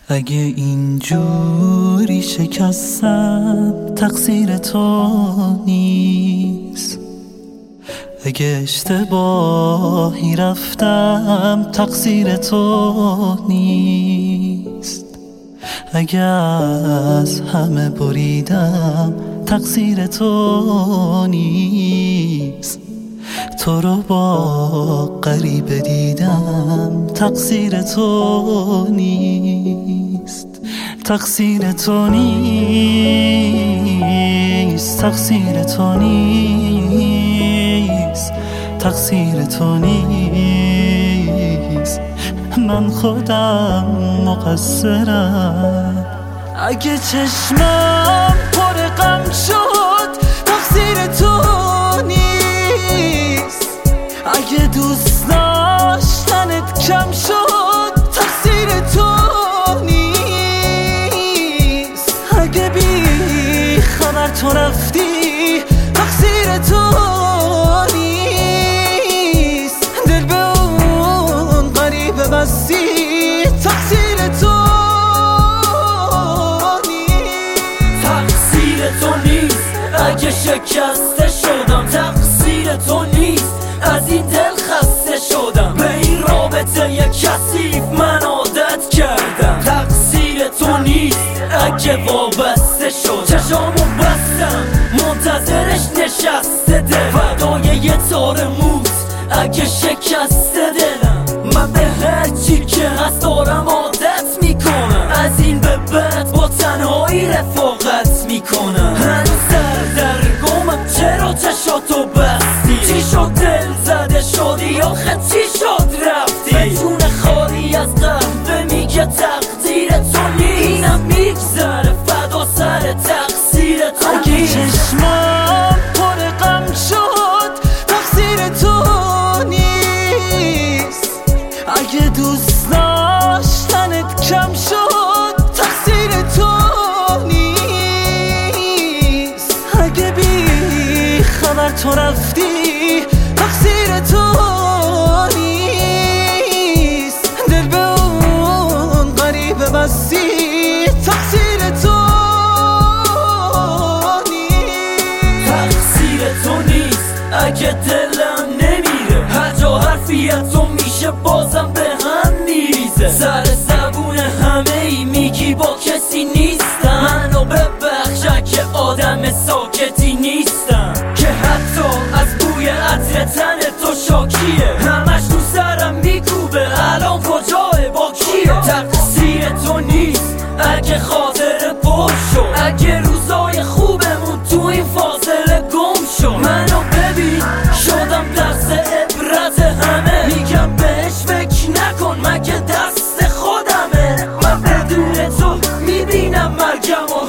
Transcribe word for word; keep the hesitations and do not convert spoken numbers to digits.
اگه اینجوری شکستم تقصیر تو نیست، اگه اشتباهی رفتم تقصیر تو نیست، اگه از همه بریدم تقصیر تو نیست، تو رو با غریبه دیدم تقصیر تو نیست، تقصیر تو نیست، تقصیر تو نیست، تقصیر تو نیست، من خودم مقصرم. اگه چشمم پر غم شد تقصیر تو نیست، اگه دوست داشتنت کم شد تقصیر تو نیست، اگه بی خبر تو رفتی تقصیر تو نیست، دل به اون غریبه بستی تقصیر تو نیست، تقصیر تو نیست. اگه شکسته شدم تقصیر تو نیست، از این دل خسته شدم، به این رابطه یک کثیف من عادت کردم، تقصیر تو نیست. اگه وابسته شدم چشامو بستم منتظرش نشسته دل، فدای یه تار موز اگه شکسته دلم، من به هر چی که هست دارم عادت میکنم، از این به بعد با تنهایی رفاقت میکنم، هنوز سردرگمم چرا چشاتو بستی، چی شد دل زده شدی آخه چی شد رفتی، بدون خالی از قهوه میگه تقدیر تو نیست، اینم میگذره فدا سر تقصیر تو نیست. اگه چشمم پر غم شد تقصیر تو نیست، اگه دوست داشتنت کم شد تقصیر تو نیست، اگه بی خبر تو رفتی تقصیر تو نیست، دل به اون غریبه بستی تقصیر تو نیست، تقصیر تو نیست. اگه دلم نمیره هر جا حرفی از تو میشه بازم به هم میریزه، سر زبون همه ای میگی با کسی نیستم، منو ببخش اگه آدم ساکتی نیستم، که حتی از بوی عطر تن تو شاکیه، همش تو سرم میکوبه الان کجاه با کیه، تقصیر تو نیست. اگه خاطر پر شد، اگه روزای خوبمون تو این فاصله گم شد، منو ببین شدم درس عبرت همه، میگم بهش فکر نکن مگه دست خودمه، من بدون تو میبینم مرگم